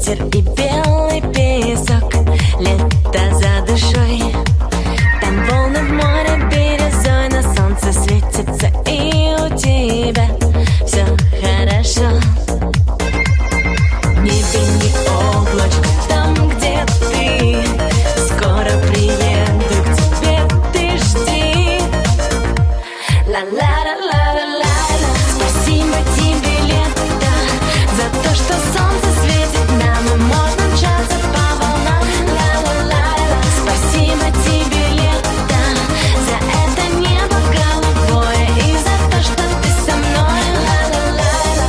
ветер и белый песок, лето за душой. Там волны в море бирюзой, на солнце светится, и у тебя все хорошо. В небе не облачко, там, где ты. Скоро приеду к тебе, ты жди. Ла-ла-ла-ла-ла-ла. Спасибо тебе, лето, за то, что солнце светит нам, и можно мчаться по волнам. Ла-ла-ла-ла. Спасибо тебе, лето, за это небо голубое и за то, что ты со мной. Ла-ла-ла-ла.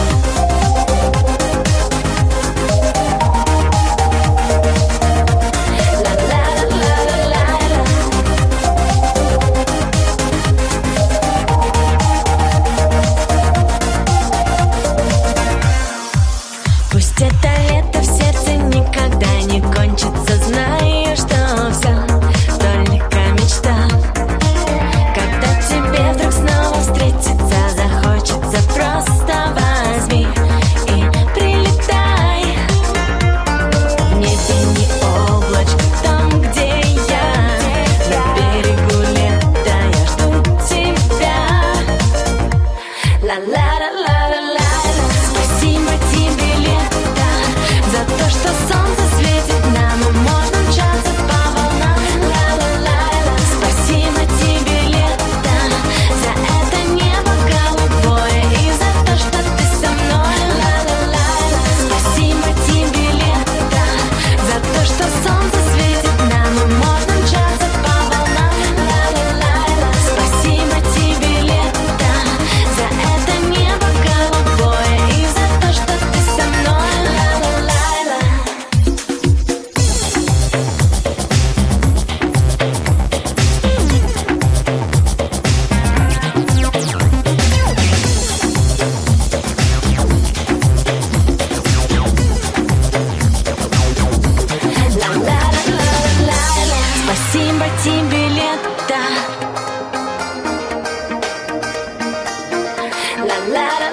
Пусть это лето в сердце никогда не кончится, знаю, что все только мечта. Когда тебе вдруг снова встретиться захочется, просто возьми и прилетай. В небе не облачко, там, где я, на берегу лета я жду тебя. Ла-ла-ла-ла-ла-ла. Спасибо тебе, лето, за то, что солнце светит нам, и можно мчаться по волнам. Ла-ла-ла-ла. Спасибо тебе, лето, за это небо голубое и за то, что ты со мной. Ла-ла-ла-ла. Спасибо тебе, лето, за то, что солнце светит нам, и можно мчаться по волнам. Ла-ла-ла-ла. Спасибо тебе, лето, за это небо голубое и за то, что ты со мной. Ла-ла-ла-ла. Ла-ла-ла-ла-ла-ла. Спасибо тебе, лето. Ла-ла-ла.